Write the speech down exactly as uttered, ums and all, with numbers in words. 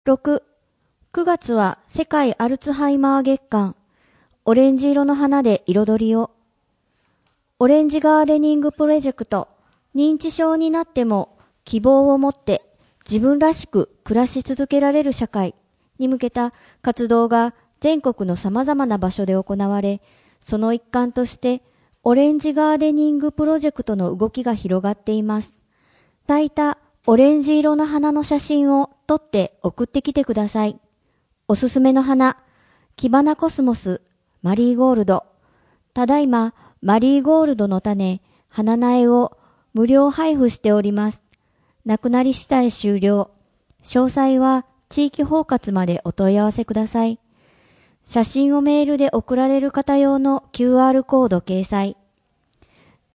ろく、くがつは世界アルツハイマー月間、オレンジ色の花で彩りを。オレンジガーデニングプロジェクト、認知症になっても希望を持って自分らしく暮らし続けられる社会に向けた活動が全国の様々な場所で行われ、その一環としてオレンジガーデニングプロジェクトの動きが広がっています。咲いたオレンジ色の花の写真を撮って送ってきてください。おすすめの花、キバナコスモス、マリーゴールド。ただいま、マリーゴールドの種、花苗を無料配布しております。なくなり次第終了。詳細は地域包括までお問い合わせください。写真をメールで送られる方用の キューアール コード掲載。